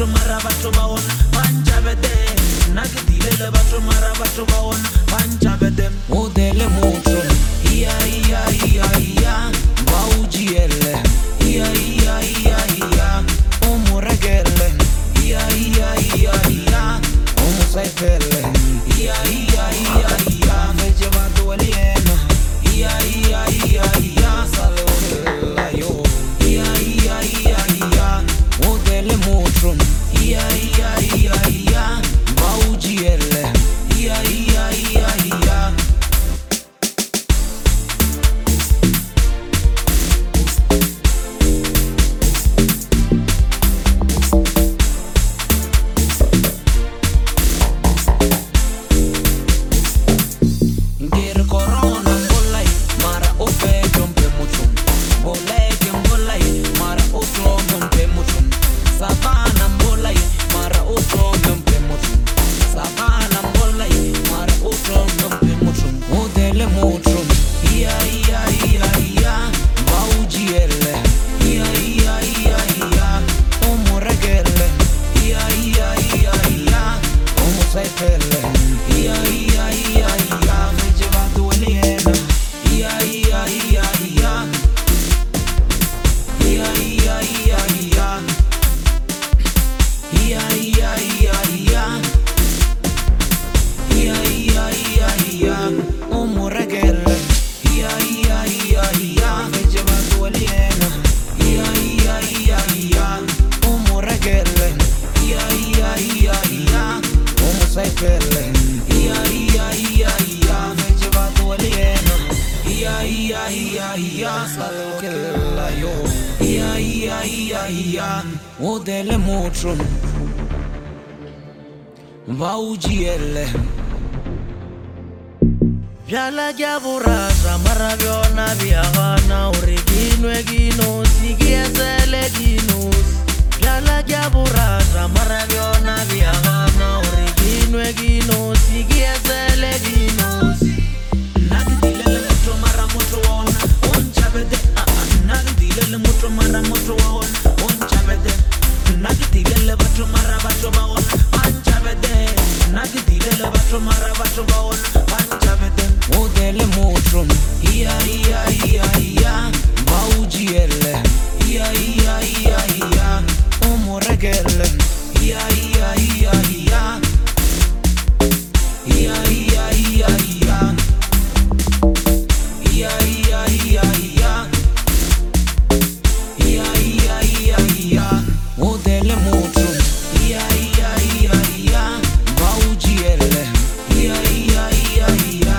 batho mara batho ba ona banjabede nna ke dilele batho mara batho ba ona banjabede o dele motho iya iya iya iya ba ujiele iya iya iya iya o moregele iya iya iya iya o mosaifele iya iya iya iya veje batho waliena iya iya iya iya salona yo iya iya iya iya o dele motho iya iya iya iya ba ujiele iya iya iya iya o dele motro va ujiele Jala jaburasa marabiona viagana uriginwe ginos igiesele ginos Jala jaburasa marabiona viagana uriginwe ginos igiesele ginos Nagdilele motro mara motro ona onjabede nagdilele motro mara motro ona onjabede nagdilele batho mara batho ba ona anjabede nagdilele batho mara batho ba ona anjabede o dele motro iya iya iya iya ba ujiele iya iya iya iya o moregele iya iya iya iya iya iya iya iya iya iya iya iya iya iya iya iya o dele motro iya iya iya iya ba ujiele iya iya iya iya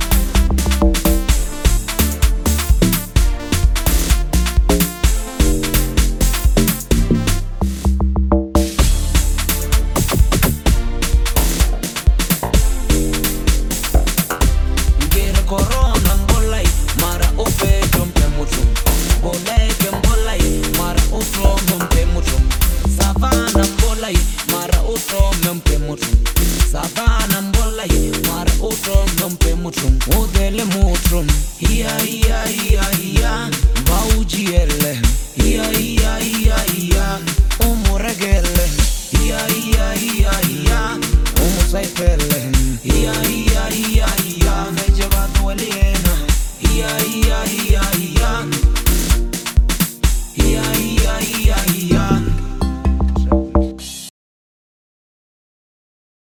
corona mbolai mara ofe jompe mutum bolai mbolai mara otro jompe mutum savana mbolai mara otro jompe mutum savana mbolai mara otro jompe mutum odele mutum iya iya iya iya baujiele iya iya iya